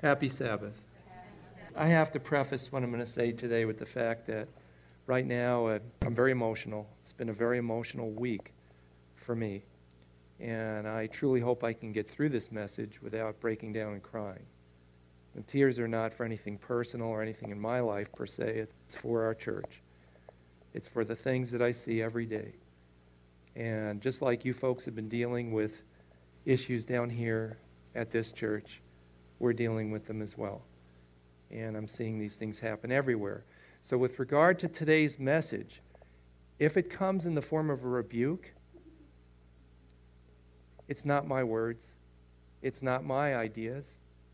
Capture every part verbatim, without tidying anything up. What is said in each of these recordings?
Happy Sabbath. I have to preface what I'm going to say today with the fact that right now uh, I'm very emotional. It's been a very emotional week for me. And I truly hope I can get through this message without breaking down and crying. The tears are not for anything personal or anything in my life per se. It's for our church. It's for the things that I see every day. And just like you folks have been dealing with issues down here at this church, we're dealing with them as well. And I'm seeing these things happen everywhere. So with regard to today's message, if it comes in the form of a rebuke, it's not my words. It's not my ideas.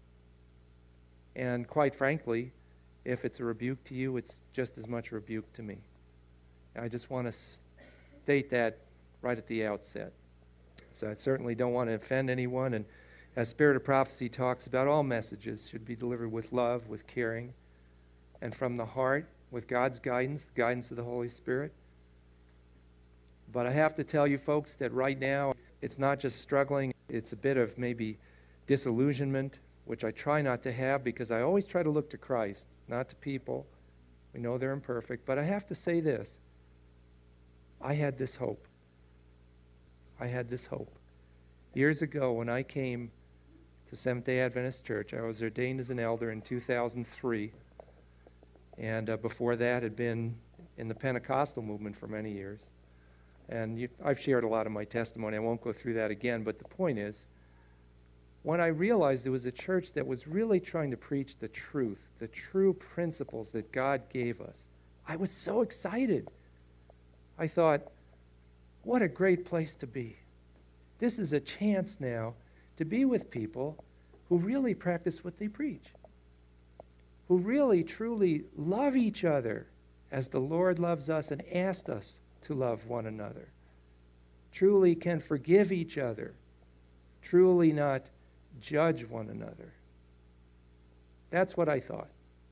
And quite frankly, if it's a rebuke to you, it's just as much a rebuke to me. And I just want to state that right at the outset. So I certainly don't want to offend anyone. And as Spirit of Prophecy talks about, all messages should be delivered with love, with caring, and from the heart, with God's guidance, the guidance of the Holy Spirit. But I have to tell you folks that right now, it's not just struggling, it's a bit of maybe disillusionment, which I try not to have because I always try to look to Christ, not to people. We know they're imperfect, but I have to say this. I had this hope. I had this hope. Years ago when I came to Seventh-day Adventist Church, I was ordained as an elder in two thousand three, and uh, before that had been in the Pentecostal movement for many years. And you, I've shared a lot of my testimony. I won't go through that again, but the point is, when I realized there was a church that was really trying to preach the truth, the true principles that God gave us, I was so excited. I thought, what a great place to be. This is a chance now to be with people who really practice what they preach, who really, truly love each other as the Lord loves us and asked us to love one another, truly can forgive each other, truly not judge one another. That's what I thought.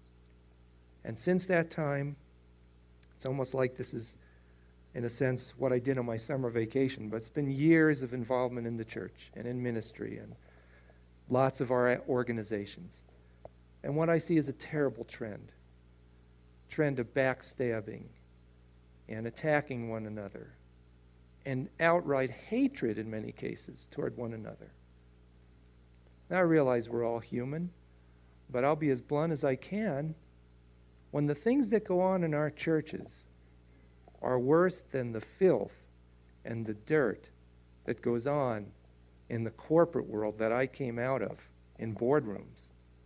And since that time, it's almost like this is, in a sense, what I did on my summer vacation, but it's been years of involvement in the church and in ministry and lots of our organizations. And what I see is a terrible trend, trend of backstabbing and attacking one another and outright hatred in many cases toward one another. Now I realize we're all human, but I'll be as blunt as I can. When the things that go on in our churches are worse than the filth and the dirt that goes on in the corporate world that I came out of in boardrooms,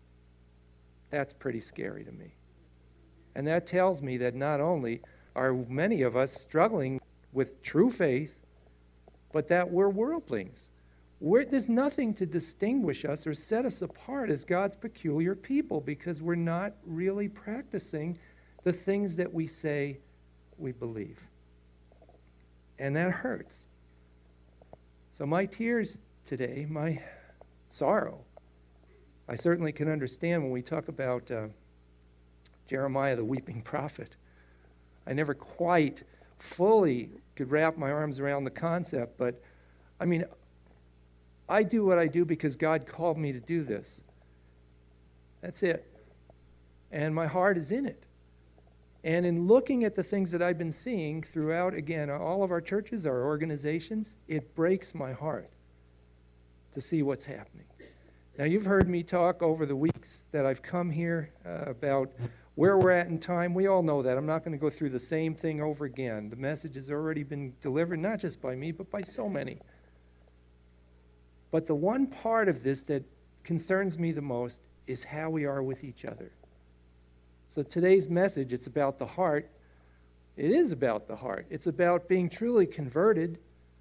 that's pretty scary to me. And that tells me that not only are many of us struggling with true faith, but that we're worldlings. We're, there's nothing to distinguish us or set us apart as God's peculiar people because we're not really practicing the things that we say we believe. And that hurts. So my tears today, my sorrow, I certainly can understand when we talk about uh, Jeremiah, the weeping prophet. I never quite fully could wrap my arms around the concept, but I mean, I do what I do because God called me to do this. That's it. And my heart is in it. And in looking at the things that I've been seeing throughout, again, all of our churches, our organizations, it breaks my heart to see what's happening. Now, you've heard me talk over the weeks that I've come here uh, about where we're at in time. We all know that. I'm not going to go through the same thing over again. The message has already been delivered, not just by me, but by so many. But the one part of this that concerns me the most is how we are with each other. So today's message, it's about the heart. It is about the heart. It's about being truly converted.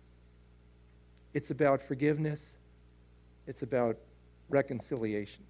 It's about forgiveness. It's about reconciliation.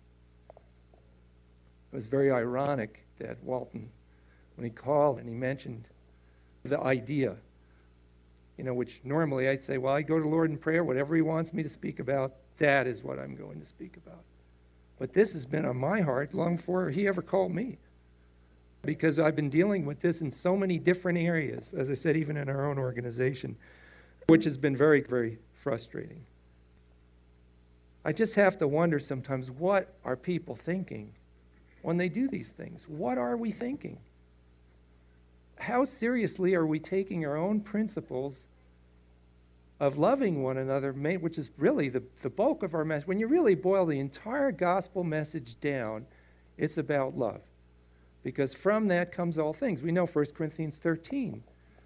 It was very ironic that Walton, when he called and he mentioned the idea, you know, which normally I'd say, well, I go to the Lord in prayer, whatever he wants me to speak about, that is what I'm going to speak about. But this has been on my heart long before he ever called me, because I've been dealing with this in so many different areas, as I said, even in our own organization, which has been very, very frustrating. I just have to wonder sometimes, what are people thinking when they do these things? What are we thinking? How seriously are we taking our own principles of loving one another, which is really the, the bulk of our message? When you really boil the entire gospel message down, it's about love. Because from that comes all things. We know First Corinthians thirteen.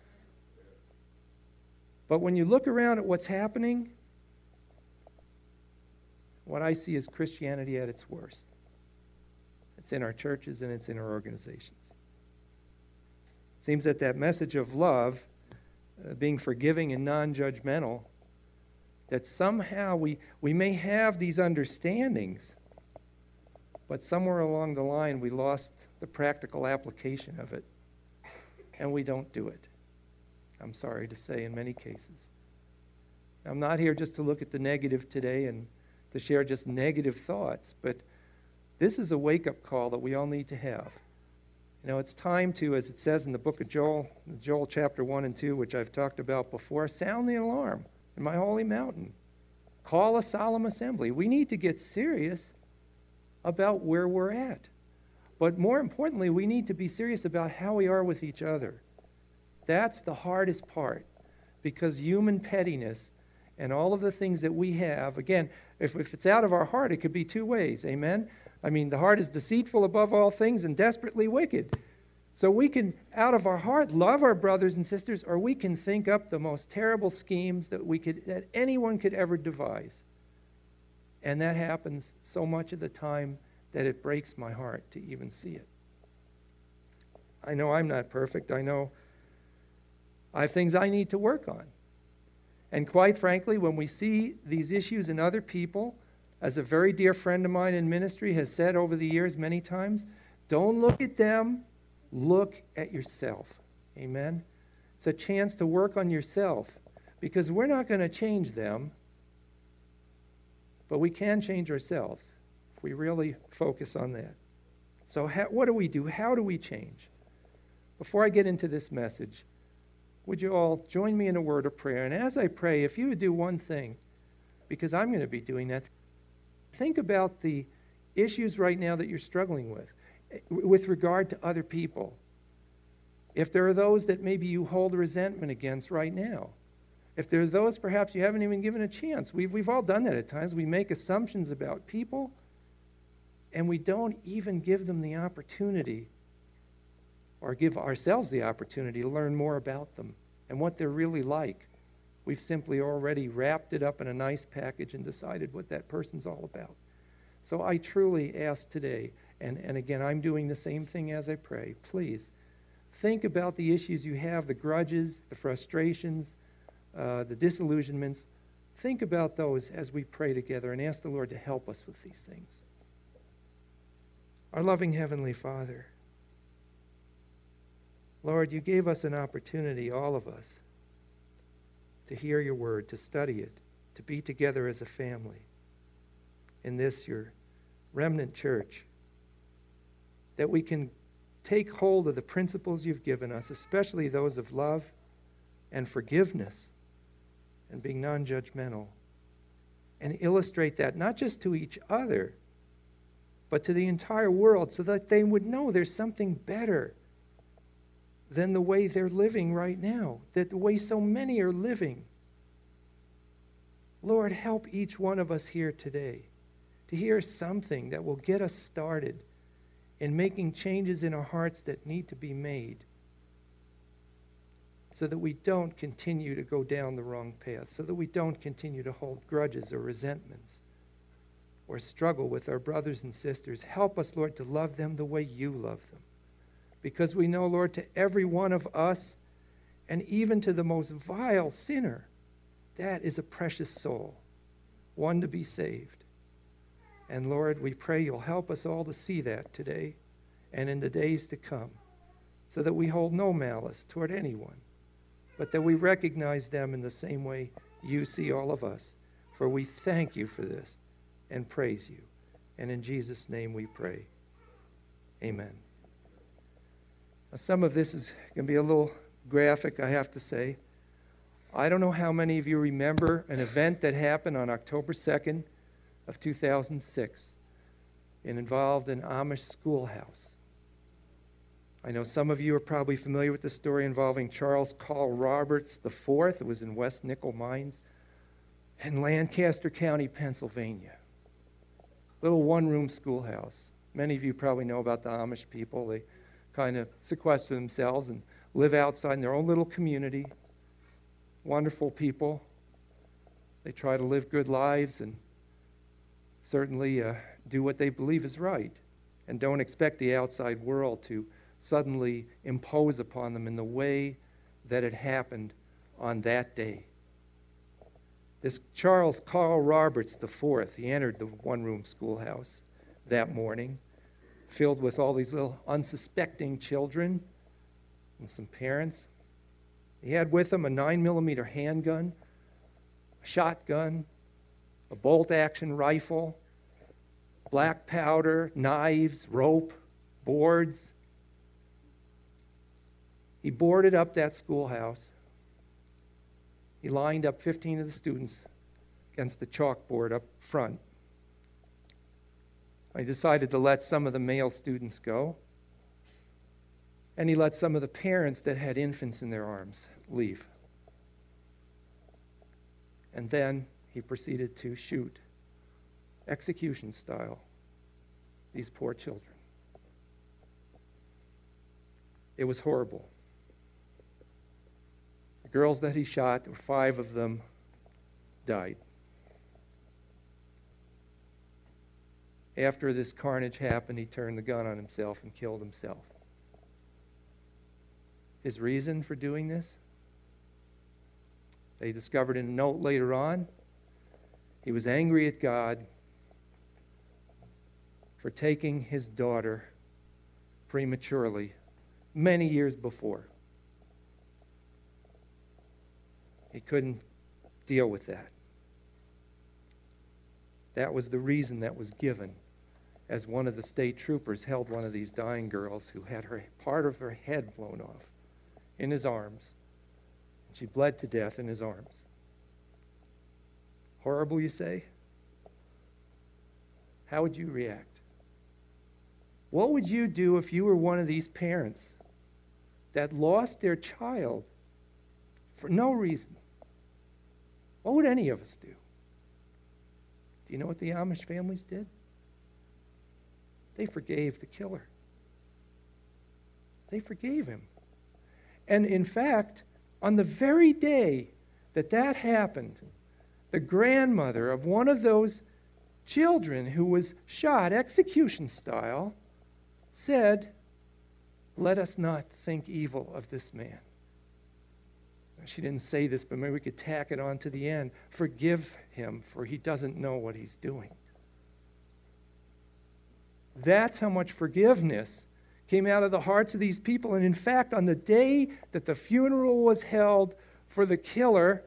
But when you look around at what's happening, what I see is Christianity at its worst. It's in our churches and it's in our organizations. It seems that that message of love, uh, being forgiving and non-judgmental, that somehow we, we may have these understandings, but somewhere along the line we lost the practical application of it, and we don't do it. I'm sorry to say, in many cases. I'm not here just to look at the negative today and to share just negative thoughts, but this is a wake-up call that we all need to have. You know, it's time to, as it says in the book of Joel, Joel chapter one and two, which I've talked about before, sound the alarm in my holy mountain. Call a solemn assembly. We need to get serious about where we're at. But more importantly, we need to be serious about how we are with each other. That's the hardest part, because human pettiness and all of the things that we have, again, if, if it's out of our heart, it could be two ways, amen? I mean, the heart is deceitful above all things and desperately wicked. So we can, out of our heart, love our brothers and sisters, or we can think up the most terrible schemes that we could, that anyone could ever devise. And that happens so much of the time that it breaks my heart to even see it. I know I'm not perfect. I know I have things I need to work on. And quite frankly, when we see these issues in other people, as a very dear friend of mine in ministry has said over the years many times, don't look at them, look at yourself. Amen? It's a chance to work on yourself, because we're not going to change them, but we can change ourselves if we really focus on that. So how, what do we do? How do we change? Before I get into this message, would you all join me in a word of prayer? And as I pray, if you would do one thing, because I'm going to be doing that, think about the issues right now that you're struggling with, with regard to other people. If there are those that maybe you hold resentment against right now, if there's those perhaps you haven't even given a chance. We've, we've all done that at times. We make assumptions about people, and we don't even give them the opportunity, or give ourselves the opportunity to learn more about them and what they're really like. We've simply already wrapped it up in a nice package and decided what that person's all about. So I truly ask today, and, and again, I'm doing the same thing as I pray, please think about the issues you have, the grudges, the frustrations, uh, the disillusionments. Think about those as we pray together and ask the Lord to help us with these things. Our loving Heavenly Father, Lord, you gave us an opportunity, all of us, to hear your word, to study it, to be together as a family in this, your remnant church, that we can take hold of the principles you've given us, especially those of love and forgiveness and being non-judgmental, and illustrate that not just to each other, but to the entire world, so that they would know there's something better than the way they're living right now, that the way so many are living. Lord, help each one of us here today to hear something that will get us started in making changes in our hearts that need to be made, so that we don't continue to go down the wrong path, so that we don't continue to hold grudges or resentments or struggle with our brothers and sisters. Help us, Lord, to love them the way you love them. Because we know, Lord, to every one of us, and even to the most vile sinner, that is a precious soul, one to be saved. And Lord, we pray you'll help us all to see that today and in the days to come, so that we hold no malice toward anyone, but that we recognize them in the same way you see all of us. For we thank you for this and praise you. And in Jesus' name we pray. Amen. Now, some of this is going to be a little graphic, I have to say. I don't know how many of you remember an event that happened on October second, of two thousand six. It involved an Amish schoolhouse. I know some of you are probably familiar with the story involving Charles Carl Roberts the fourth. It was in West Nickel Mines in Lancaster County, Pennsylvania. Little one-room schoolhouse. Many of you probably know about the Amish people. They kind of sequester themselves and live outside in their own little community. Wonderful people. They try to live good lives and certainly uh, do what they believe is right, and don't expect the outside world to suddenly impose upon them in the way that it happened on that day. This Charles Carl Roberts the fourth, he entered the one-room schoolhouse that morning, filled with all these little unsuspecting children and some parents. He had with him a nine millimeter handgun, a shotgun, a bolt-action rifle, black powder, knives, rope, boards. He boarded up that schoolhouse. He lined up fifteen of the students against the chalkboard up front. He decided to let some of the male students go, and he let some of the parents that had infants in their arms leave. And then he proceeded to shoot, execution style, these poor children. It was horrible. The girls that he shot, there were five of them, died. After this carnage happened, he turned the gun on himself and killed himself. His reason for doing this? They discovered in a note later on, he was angry at God for taking his daughter prematurely many years before. He couldn't deal with that. That was the reason that was given as one of the state troopers held one of these dying girls who had her part of her head blown off in his arms. She bled to death in his arms. Horrible, you say? How would you react? What would you do if you were one of these parents that lost their child for no reason? What would any of us do? Do you know what the Amish families did? They forgave the killer. They forgave him. And in fact, on the very day that that happened, the grandmother of one of those children who was shot execution style said, "Let us not think evil of this man." She didn't say this, but maybe we could tack it on to the end. Forgive him, for he doesn't know what he's doing. That's how much forgiveness came out of the hearts of these people. And in fact, on the day that the funeral was held for the killer,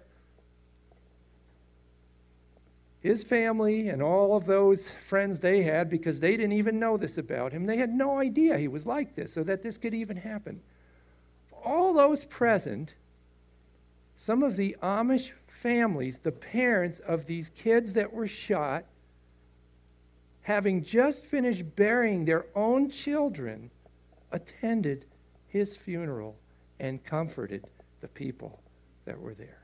his family and all of those friends they had, because they didn't even know this about him, they had no idea he was like this or that this could even happen. All those present, some of the Amish families, the parents of these kids that were shot, having just finished burying their own children, attended his funeral and comforted the people that were there.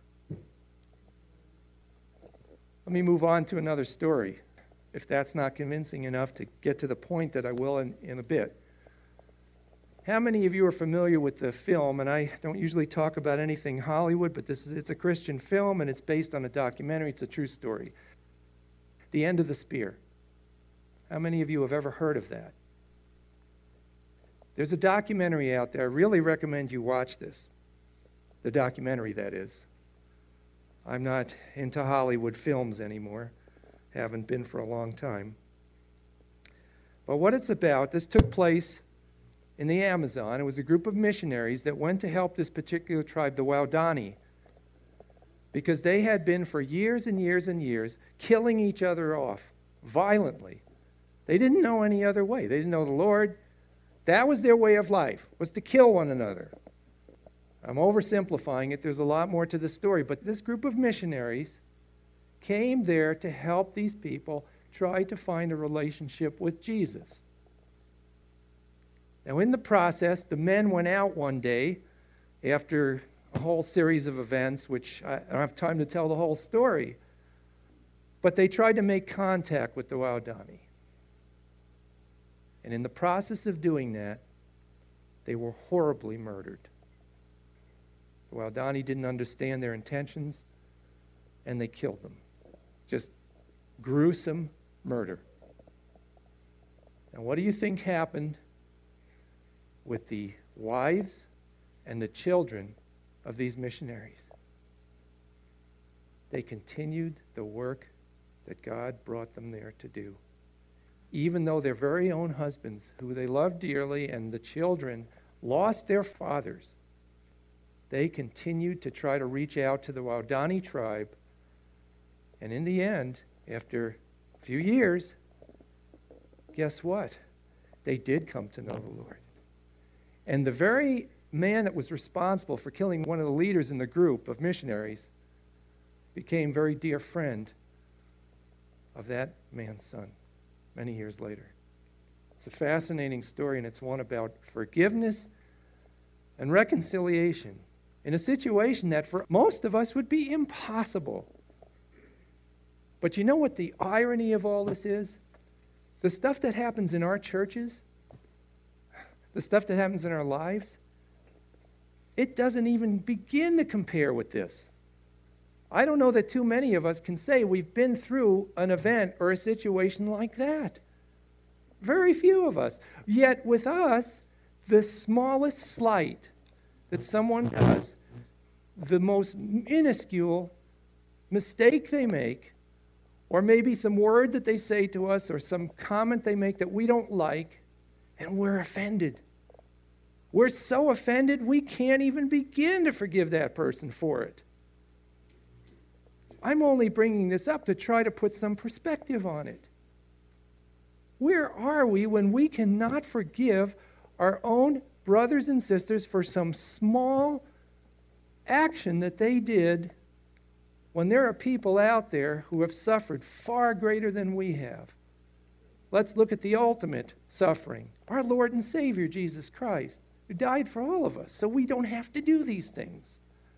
Let me move on to another story, if that's not convincing enough to get to the point that I will in, in a bit. How many of you are familiar with the film, and I don't usually talk about anything Hollywood, but this is it's a Christian film, and it's based on a documentary. It's a true story. The End of the Spear. How many of you have ever heard of that? There's a documentary out there. I really recommend you watch this. The documentary, that is. I'm not into Hollywood films anymore. Haven't been for a long time. But what it's about, this took place in the Amazon. It was a group of missionaries that went to help this particular tribe, the Waodani, because they had been for years and years and years killing each other off violently. They didn't know any other way. They didn't know the Lord. That was their way of life, was to kill one another. I'm oversimplifying it. There's a lot more to the story. But this group of missionaries came there to help these people tried to find a relationship with Jesus. Now, in the process, the men went out one day after a whole series of events, which I don't have time to tell the whole story, but they tried to make contact with the Waodani. And in the process of doing that, they were horribly murdered. The Waodani didn't understand their intentions, and they killed them. Just gruesome murder. Now, what do you think happened with the wives and the children of these missionaries? They continued the work that God brought them there to do. Even though their very own husbands, who they loved dearly, and the children lost their fathers, they continued to try to reach out to the Waodani tribe. And in the end, after a few years, guess what? They did come to know the Lord. And the very man that was responsible for killing one of the leaders in the group of missionaries became a very dear friend of that man's son many years later. It's a fascinating story, and it's one about forgiveness and reconciliation in a situation that for most of us would be impossible. But you know what the irony of all this is? The stuff that happens in our churches, the stuff that happens in our lives, it doesn't even begin to compare with this. I don't know that too many of us can say we've been through an event or a situation like that. Very few of us. Yet with us, the smallest slight that someone does, the most minuscule mistake they make, or maybe some word that they say to us or some comment they make that we don't like, and we're offended. We're so offended we can't even begin to forgive that person for it. I'm only bringing this up to try to put some perspective on it. Where are we when we cannot forgive our own brothers and sisters for some small action that they did when there are people out there who have suffered far greater than we have? Let's look at the ultimate suffering. Our Lord and Savior, Jesus Christ, who died for all of us, so we don't have to do these things.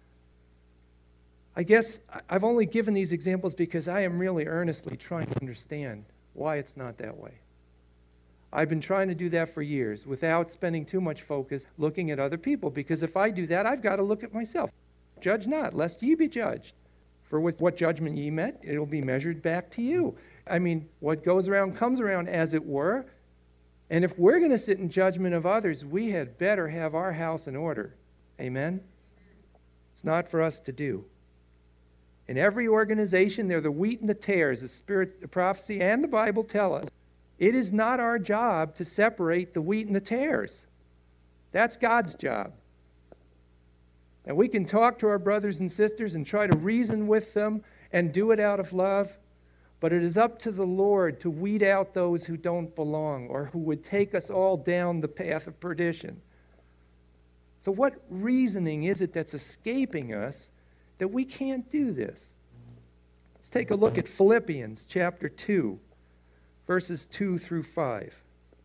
I guess I've only given these examples because I am really earnestly trying to understand why it's not that way. I've been trying to do that for years without spending too much focus looking at other people, because if I do that, I've got to look at myself. Judge not, lest ye be judged. For with what judgment ye met, it'll be measured back to you. I mean, what goes around comes around, as it were. And if we're going to sit in judgment of others, we had better have our house in order. Amen? It's not for us to do. In every organization, they're the wheat and the tares. The Spirit, the prophecy, and the Bible tell us it is not our job to separate the wheat and the tares. That's God's job. And we can talk to our brothers and sisters and try to reason with them and do it out of love, but it is up to the Lord to weed out those who don't belong or who would take us all down the path of perdition. So what reasoning is it that's escaping us that we can't do this? Let's take a look at Philippians chapter two, verses two through five.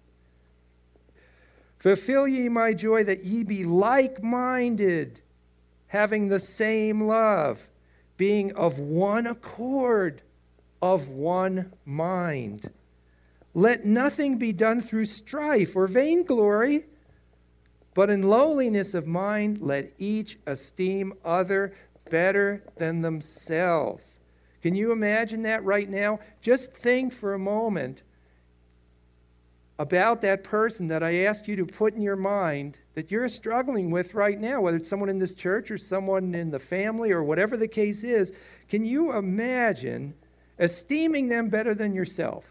Fulfill ye my joy, that ye be like-minded, having the same love, being of one accord, of one mind. Let nothing be done through strife or vainglory, but in lowliness of mind let each esteem other better than themselves. Can you imagine that right now? Just think for a moment about that person that I asked you to put in your mind that you're struggling with right now, whether it's someone in this church or someone in the family or whatever the case is. Can you imagine esteeming them better than yourself?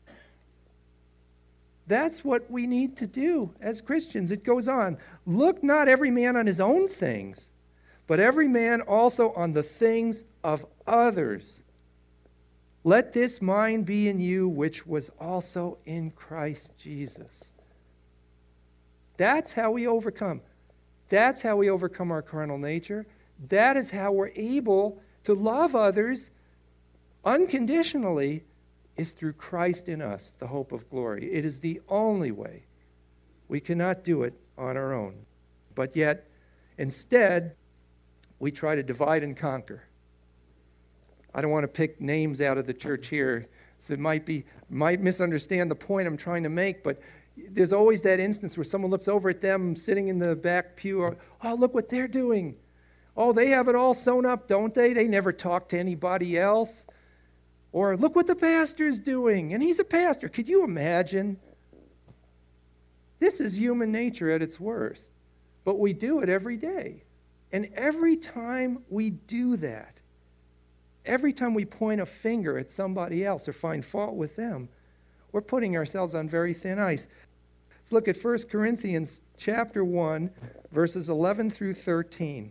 That's what we need to do as Christians. It goes on. Look not every man on his own things, but every man also on the things of others. Let this mind be in you, which was also in Christ Jesus. That's how we overcome. That's how we overcome our carnal nature. That is how we're able to love others unconditionally is through Christ in us, the hope of glory. It is the only way. We cannot do it on our own. But yet, instead, we try to divide and conquer. I don't want to pick names out of the church here, so it might be might misunderstand the point I'm trying to make, but there's always that instance where someone looks over at them sitting in the back pew, or, oh, look what they're doing. Oh, they have it all sewn up, don't they? They never talk to anybody else. Or look what the pastor's doing, and he's a pastor. Could you imagine? This is human nature at its worst, but we do it every day. And every time we do that, every time we point a finger at somebody else or find fault with them, we're putting ourselves on very thin ice. Let's look at First Corinthians chapter one, verses eleven through thirteen.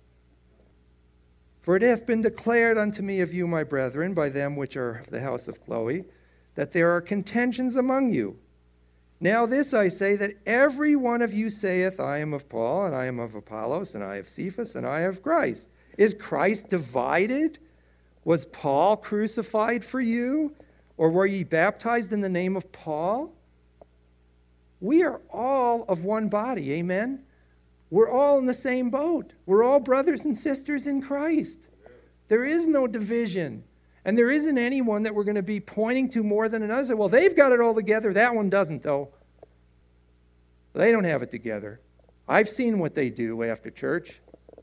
For it hath been declared unto me of you, my brethren, by them which are of the house of Chloe, that there are contentions among you. Now this I say, that every one of you saith, I am of Paul, and I am of Apollos, and I of Cephas, and I of Christ. Is Christ divided? Was Paul crucified for you? Or were ye baptized in the name of Paul? We are all of one body, amen? We're all in the same boat. We're all brothers and sisters in Christ. There is no division. And there isn't anyone that we're going to be pointing to more than another. Well, they've got it all together. That one doesn't, though. They don't have it together. I've seen what they do after church.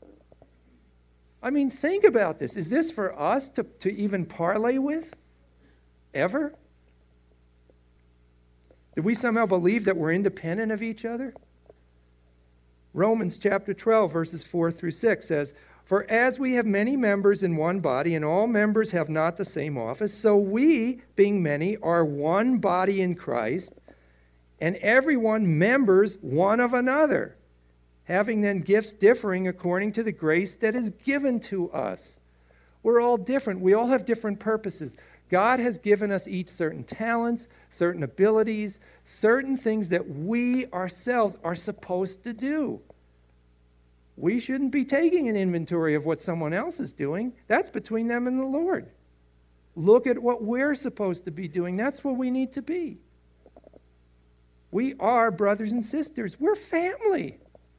I mean, think about this. Is this for us to, to even parlay with? Ever? Did we somehow believe that we're independent of each other? Romans chapter twelve, verses four through six says, For as we have many members in one body, and all members have not the same office, so we, being many, are one body in Christ, and everyone members one of another, having then gifts differing according to the grace that is given to us. We're all different. We all have different purposes. God has given us each certain talents, certain abilities, certain things that we ourselves are supposed to do. We shouldn't be taking an inventory of what someone else is doing. That's between them and the Lord. Look at what we're supposed to be doing. That's what we need to be. We are brothers and sisters. We're family.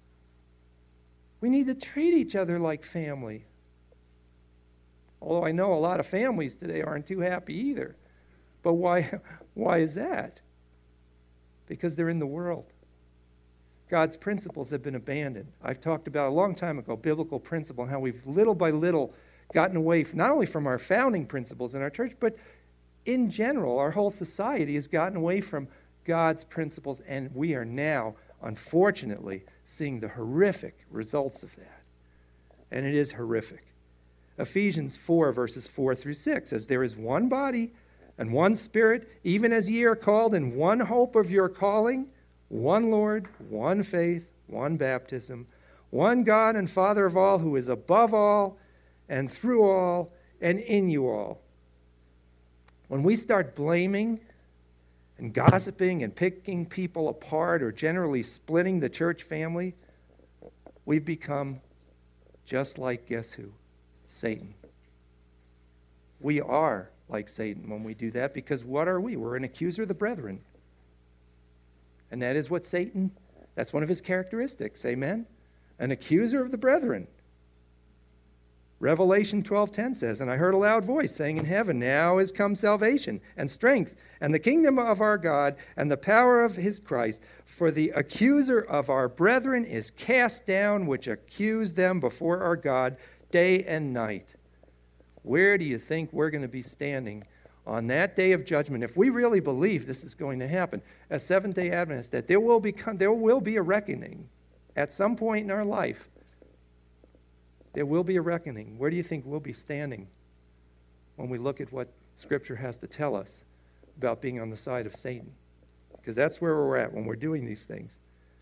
We need to treat each other like family. Although I know a lot of families today aren't too happy either. But why, why is that? Because they're in the world. God's principles have been abandoned. I've talked about a long time ago, biblical principle, and how we've little by little gotten away from, not only from our founding principles in our church, but in general, our whole society has gotten away from God's principles, and we are now, unfortunately, seeing the horrific results of that. And it is horrific. Ephesians four, verses four through six says, There is one body and one Spirit, even as ye are called in one hope of your calling, one Lord, one faith, one baptism, one God and Father of all, who is above all and through all and in you all. When we start blaming and gossiping and picking people apart, or generally splitting the church family, we've become just like, guess who? Satan. We are like Satan when we do that, because what are we? We're an accuser of the brethren. And that is what Satan, that's one of his characteristics, amen? An accuser of the brethren. Revelation twelve ten says, And I heard a loud voice saying in heaven, Now is come salvation and strength and the kingdom of our God and the power of his Christ. For the accuser of our brethren is cast down, which accused them before our God day and night. Where do you think we're going to be standing on that day of judgment, if we really believe this is going to happen as Seventh-day Adventists, that there will become, there will be a reckoning at some point in our life? There will be a reckoning. Where do you think we'll be standing when we look at what Scripture has to tell us about being on the side of Satan? Because that's where we're at when we're doing these things.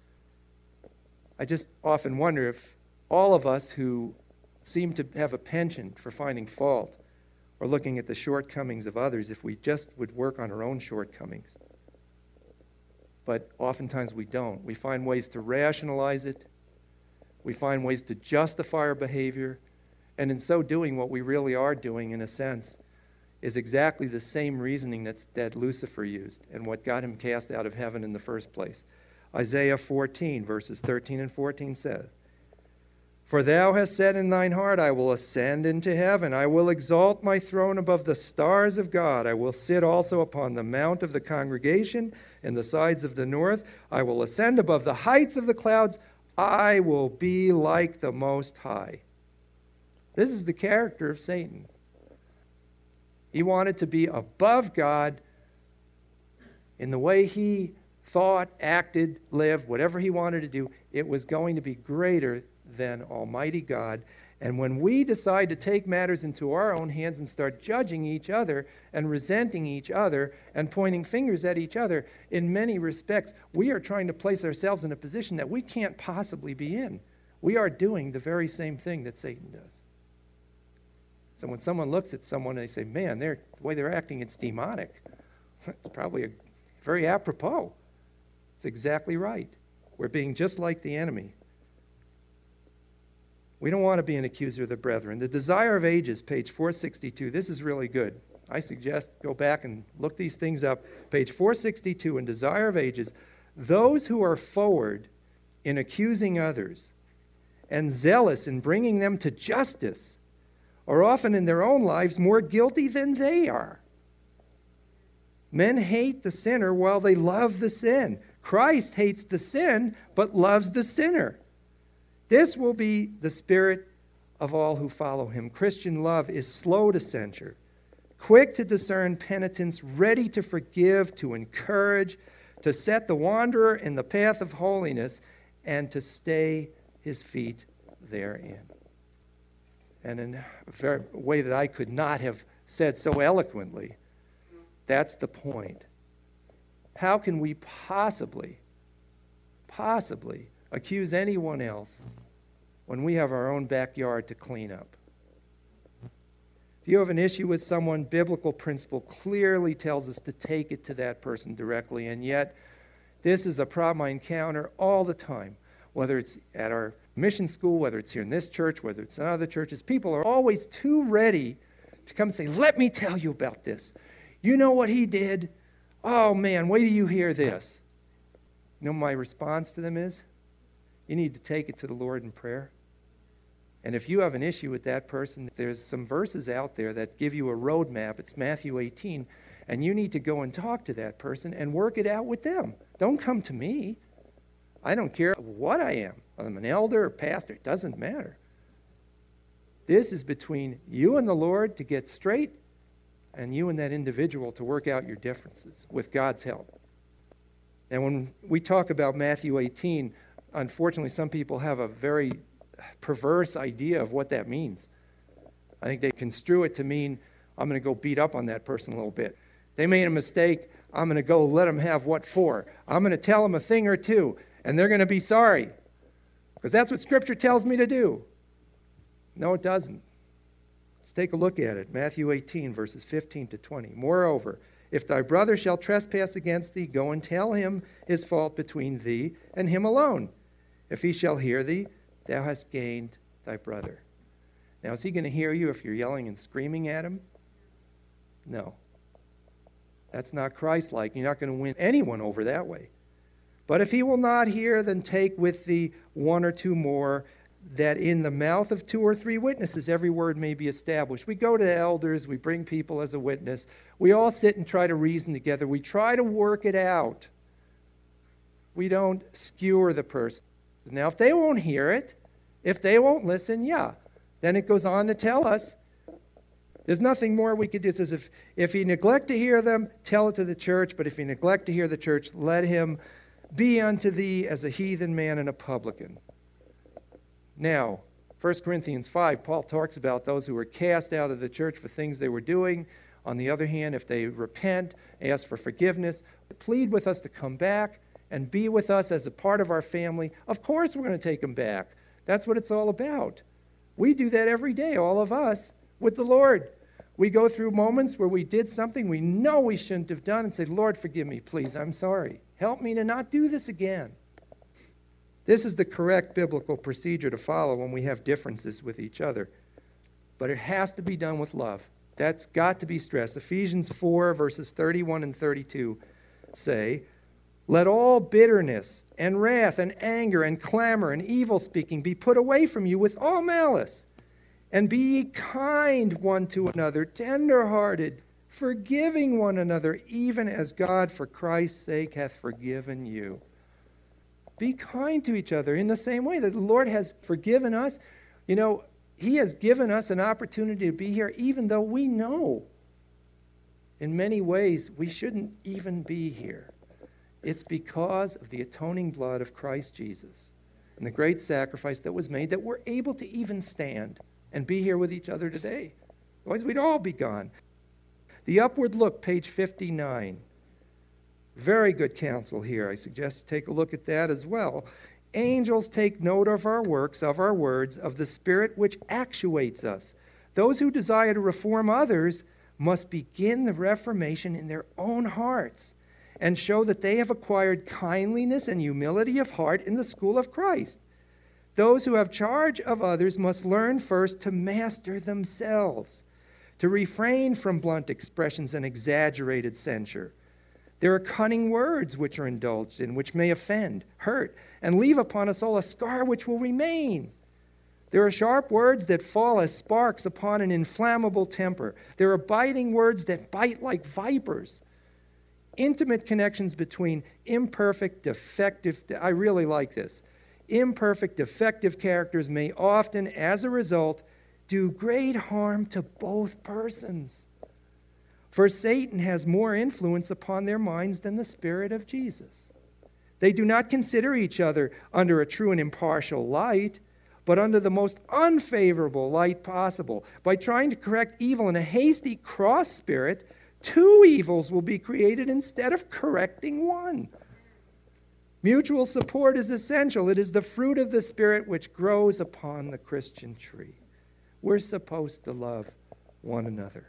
I just often wonder if all of us who seem to have a penchant for finding fault or looking at the shortcomings of others, if we just would work on our own shortcomings. But oftentimes we don't. We find ways to rationalize it. We find ways to justify our behavior. And in so doing, what we really are doing, in a sense, is exactly the same reasoning that's, that Lucifer used and what got him cast out of heaven in the first place. Isaiah fourteen, verses thirteen and fourteen says, "For thou hast said in thine heart, I will ascend into heaven. I will exalt my throne above the stars of God. I will sit also upon the mount of the congregation in the sides of the north. I will ascend above the heights of the clouds. I will be like the Most High." This is the character of Satan. He wanted to be above God in the way he thought, acted, lived, whatever he wanted to do. It was going to be greater than Almighty God. And when we decide to take matters into our own hands and start judging each other and resenting each other and pointing fingers at each other, in many respects, we are trying to place ourselves in a position that we can't possibly be in. We are doing the very same thing that Satan does. So when someone looks at someone and they say, man, they're, the way they're acting, it's demonic, it's probably a, very apropos. It's exactly right. We're being just like the enemy. We don't want to be an accuser of the brethren. The Desire of Ages, page four sixty-two. This is really good. I suggest go back and look these things up. Page four sixty-two in Desire of Ages. Those who are forward in accusing others and zealous in bringing them to justice are often in their own lives more guilty than they are. Men hate the sinner while they love the sin. Christ hates the sin but loves the sinner. This will be the spirit of all who follow him. Christian love is slow to censure, quick to discern penitence, ready to forgive, to encourage, to set the wanderer in the path of holiness, and to stay his feet therein. And in a very, way that I could not have said so eloquently, that's the point. How can we possibly, possibly accuse anyone else when we have our own backyard to clean up? If you have an issue with someone, biblical principle clearly tells us to take it to that person directly, and yet this is a problem I encounter all the time, whether it's at our mission school, whether it's here in this church, whether it's in other churches. People are always too ready to come and say, let me tell you about this. You know what he did? Oh man, wait till you hear this. You know what my response to them is? You need to take it to the Lord in prayer. And if you have an issue with that person, there's some verses out there that give you a roadmap. It's Matthew eighteen. And you need to go and talk to that person and work it out with them. Don't come to me. I don't care what I am. I'm an elder or pastor. It doesn't matter. This is between you and the Lord to get straight, and you and that individual to work out your differences with God's help. And when we talk about Matthew eighteen, unfortunately, some people have a very perverse idea of what that means. I think they construe it to mean, I'm going to go beat up on that person a little bit. They made a mistake. I'm going to go let them have what for. I'm going to tell them a thing or two, and they're going to be sorry. Because that's what Scripture tells me to do. No, it doesn't. Let's take a look at it. Matthew eighteen, verses fifteen to twenty. Moreover, if thy brother shall trespass against thee, go and tell him his fault between thee and him alone. If he shall hear thee, thou hast gained thy brother. Now, is he going to hear you if you're yelling and screaming at him? No. That's not Christ-like. You're not going to win anyone over that way. But if he will not hear, then take with thee one or two more, that in the mouth of two or three witnesses every word may be established. We go to elders, we bring people as a witness. We all sit and try to reason together. We try to work it out. We don't skewer the person. Now, if they won't hear it, if they won't listen, yeah. Then it goes on to tell us, there's nothing more we could do. It says, if, if he neglect to hear them, tell it to the church. But if he neglect to hear the church, let him be unto thee as a heathen man and a publican. Now, First Corinthians five, Paul talks about those who were cast out of the church for things they were doing. On the other hand, if they repent, ask for forgiveness, plead with us to come back and be with us as a part of our family, of course we're going to take them back. That's what it's all about. We do that every day, all of us, with the Lord. We go through moments where we did something we know we shouldn't have done and say, Lord, forgive me, please, I'm sorry. Help me to not do this again. This is the correct biblical procedure to follow when we have differences with each other. But it has to be done with love. That's got to be stressed. Ephesians four, verses thirty-one and thirty-two say, "Let all bitterness and wrath and anger and clamor and evil speaking be put away from you with all malice. And be ye kind one to another, tender-hearted, forgiving one another, even as God for Christ's sake hath forgiven you." Be kind to each other in the same way that the Lord has forgiven us. You know, He has given us an opportunity to be here, even though we know in many ways we shouldn't even be here. It's because of the atoning blood of Christ Jesus and the great sacrifice that was made that we're able to even stand and be here with each other today. Otherwise, we'd all be gone. The Upward Look, page fifty-nine. Very good counsel here. I suggest you take a look at that as well. Angels take note of our works, of our words, of the Spirit which actuates us. Those who desire to reform others must begin the reformation in their own hearts and show that they have acquired kindliness and humility of heart in the school of Christ. Those who have charge of others must learn first to master themselves, to refrain from blunt expressions and exaggerated censure. There are cunning words which are indulged in, which may offend, hurt, and leave upon us all a scar which will remain. There are sharp words that fall as sparks upon an inflammable temper. There are biting words that bite like vipers. Intimate connections between imperfect, defective, I really like this. Imperfect, defective characters may often, as a result, do great harm to both persons. For Satan has more influence upon their minds than the Spirit of Jesus. They do not consider each other under a true and impartial light, but under the most unfavorable light possible. By trying to correct evil in a hasty cross spirit, two evils will be created instead of correcting one. Mutual support is essential. It is the fruit of the Spirit which grows upon the Christian tree. We're supposed to love one another.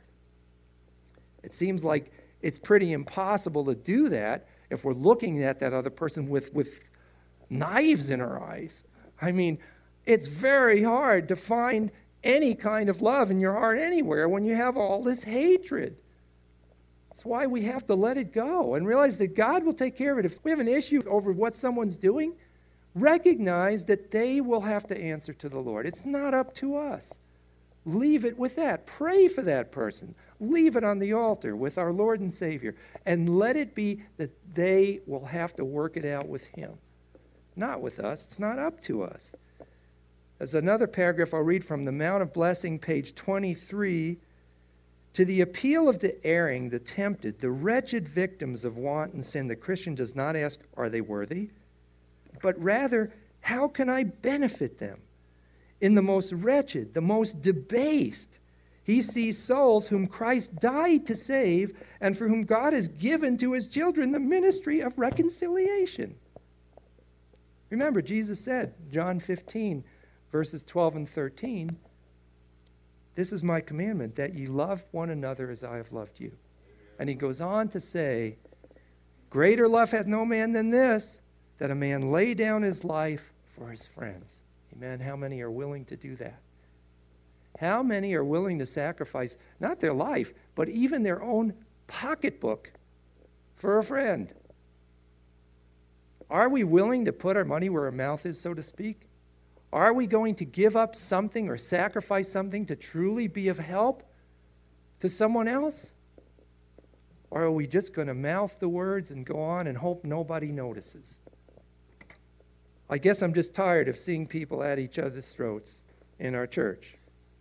It seems like it's pretty impossible to do that if we're looking at that other person with, with knives in our eyes. I mean, it's very hard to find any kind of love in your heart anywhere when you have all this hatred. That's why we have to let it go and realize that God will take care of it. If we have an issue over what someone's doing, recognize that they will have to answer to the Lord. It's not up to us. Leave it with that. Pray for that person. Leave it on the altar with our Lord and Savior. And let it be that they will have to work it out with Him. Not with us. It's not up to us. There's another paragraph I'll read from the Mount of Blessing, page twenty-three. To the appeal of the erring, the tempted, the wretched victims of wanton sin, the Christian does not ask, are they worthy? But rather, how can I benefit them? In the most wretched, the most debased, he sees souls whom Christ died to save and for whom God has given to His children the ministry of reconciliation. Remember, Jesus said, John fifteen, verses twelve and thirteen, this is my commandment, that ye love one another as I have loved you. And He goes on to say, greater love hath no man than this, that a man lay down his life for his friends. Amen. How many are willing to do that? How many are willing to sacrifice not their life, but even their own pocketbook for a friend? Are we willing to put our money where our mouth is, so to speak? Are we going to give up something or sacrifice something to truly be of help to someone else? Or are we just going to mouth the words and go on and hope nobody notices? I guess I'm just tired of seeing people at each other's throats in our church.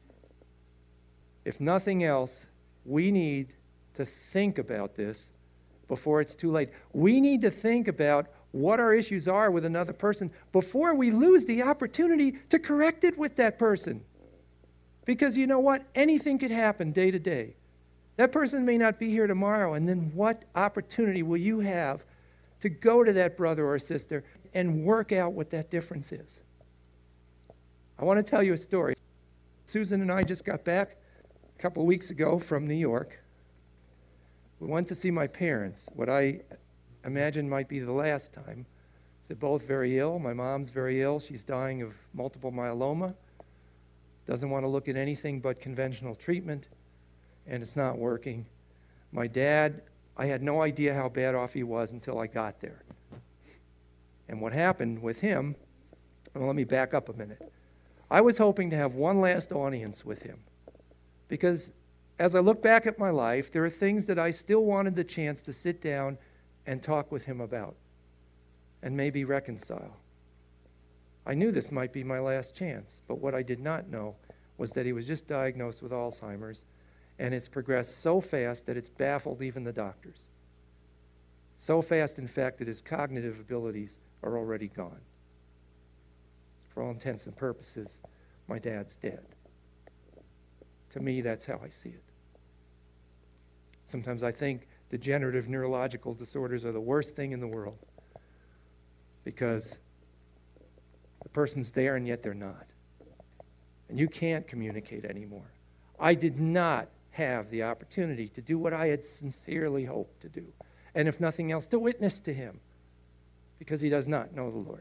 If nothing else, we need to think about this before it's too late. We need to think about what our issues are with another person before we lose the opportunity to correct it with that person. Because you know what? Anything could happen day to day. That person may not be here tomorrow, and then what opportunity will you have to go to that brother or sister and work out what that difference is? I want to tell you a story. Susan and I just got back a couple of weeks ago from New York. We went to see my parents, what I imagine might be the last time. They're both very ill. My mom's very ill. She's dying of multiple myeloma. Doesn't want to look at anything but conventional treatment. and it's not working. My dad, I had no idea how bad off he was until I got there. And what happened with him, well, let me back up a minute. I was hoping to have one last audience with him, because as I look back at my life, there are things that I still wanted the chance to sit down and talk with him about and maybe reconcile. I knew this might be my last chance, but what I did not know was that he was just diagnosed with Alzheimer's, and it's progressed so fast that it's baffled even the doctors. So fast, in fact, that his cognitive abilities are already gone. For all intents and purposes, my dad's dead. To me, that's how I see it. Sometimes I think degenerative neurological disorders are the worst thing in the world, because the person's there and yet they're not. And you can't communicate anymore. I did not have the opportunity to do what I had sincerely hoped to do, and if nothing else, to witness to him, because he does not know the Lord.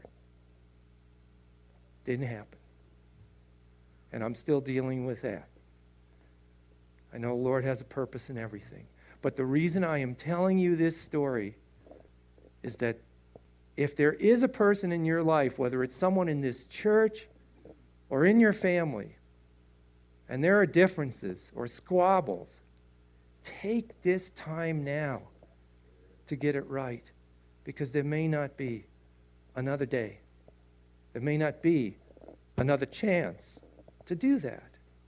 Didn't happen. And I'm still dealing with that. I know the Lord has a purpose in everything. But the reason I am telling you this story is that if there is a person in your life, whether it's someone in this church or in your family, and there are differences or squabbles, take this time now to get it right, because there may not be another day. There may not be another chance to do that.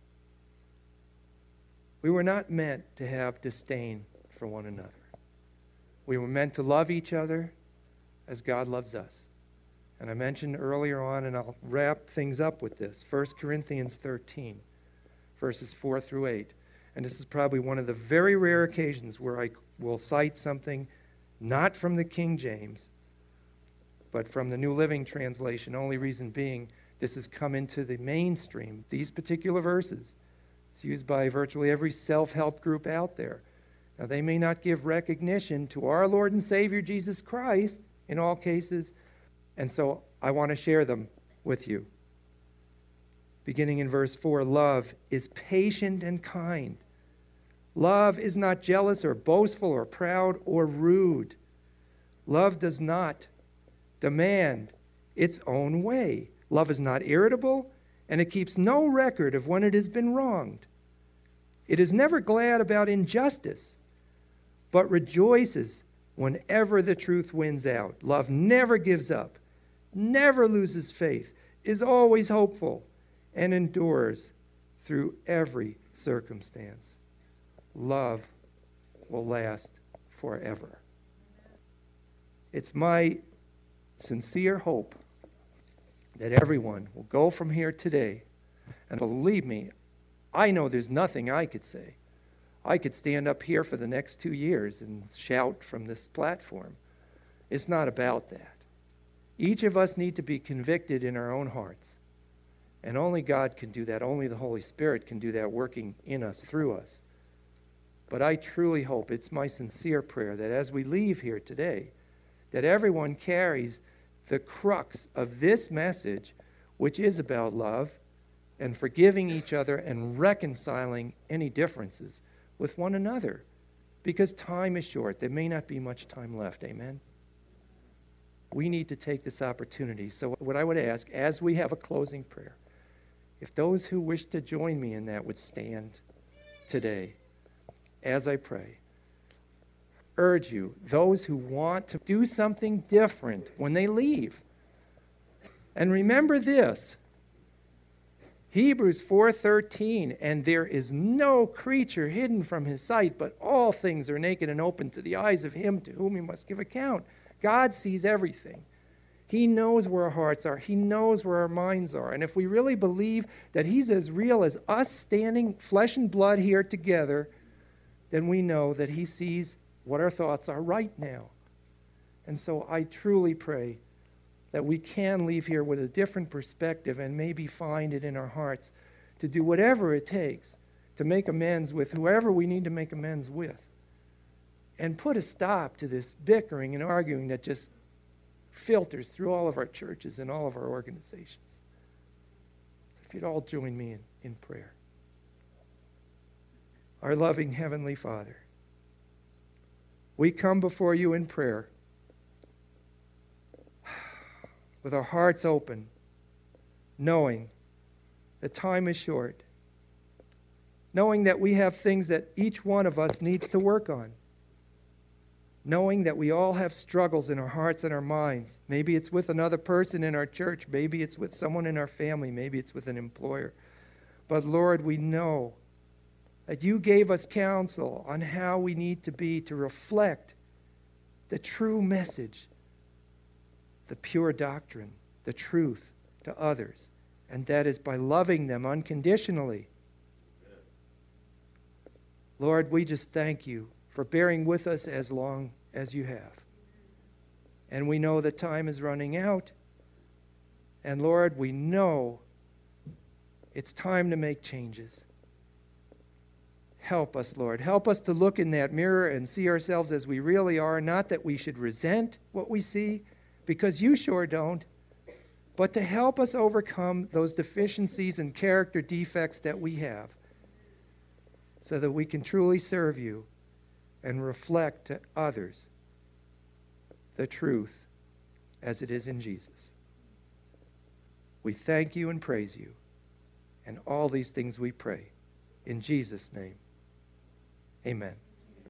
We were not meant to have disdain for one another. We were meant to love each other as God loves us. And I mentioned earlier on, and I'll wrap things up with this, First Corinthians thirteen, verses four through eight. And this is probably one of the very rare occasions where I will cite something not from the King James, but from the New Living Translation. Only reason being, this has come into the mainstream. These particular verses, it's used by virtually every self-help group out there. Now, they may not give recognition to our Lord and Savior Jesus Christ in all cases, and so I want to share them with you. Beginning in verse four, love is patient and kind. Love is not jealous or boastful or proud or rude. Love does not demand its own way. Love is not irritable, and it keeps no record of when it has been wronged. It is never glad about injustice, but rejoices whenever the truth wins out. Love never gives up, never loses faith, is always hopeful, and endures through every circumstance. Love will last forever. It's my sincere hope that everyone will go from here today, and believe me, I know there's nothing I could say. I could stand up here for the next two years and shout from this platform. It's not about that. Each of us need to be convicted in our own hearts. And only God can do that. Only the Holy Spirit can do that, working in us, through us. But I truly hope, it's my sincere prayer, that as we leave here today, that everyone carries the crux of this message, which is about love and forgiving each other and reconciling any differences with one another. Because time is short. There may not be much time left. Amen? We need to take this opportunity. So what I would ask, as we have a closing prayer, if those who wish to join me in that would stand today as I pray. Urge you, those who want to do something different when they leave. And remember this, Hebrews four thirteen, and there is no creature hidden from his sight, but all things are naked and open to the eyes of him to whom he must give account. God sees everything. He knows where our hearts are. He knows where our minds are. And if we really believe that he's as real as us standing flesh and blood here together, then we know that he sees what our thoughts are right now. And so I truly pray that we can leave here with a different perspective and maybe find it in our hearts to do whatever it takes to make amends with whoever we need to make amends with, and put a stop to this bickering and arguing that just filters through all of our churches and all of our organizations. If you'd all join me in, in prayer. Our loving Heavenly Father, we come before you in prayer with our hearts open, knowing that time is short, knowing that we have things that each one of us needs to work on, knowing that we all have struggles in our hearts and our minds. Maybe it's with another person in our church, maybe it's with someone in our family, maybe it's with an employer. But Lord, we know that you gave us counsel on how we need to be to reflect the true message, the pure doctrine, the truth to others. And that is by loving them unconditionally. Lord, we just thank you for bearing with us as long as you have. And we know that time is running out. And Lord, we know it's time to make changes. Help us, Lord. Help us to look in that mirror and see ourselves as we really are, not that we should resent what we see, because you sure don't, but to help us overcome those deficiencies and character defects that we have, so that we can truly serve you and reflect to others the truth as it is in Jesus. We thank you and praise you, and all these things we pray in Jesus' name. Amen.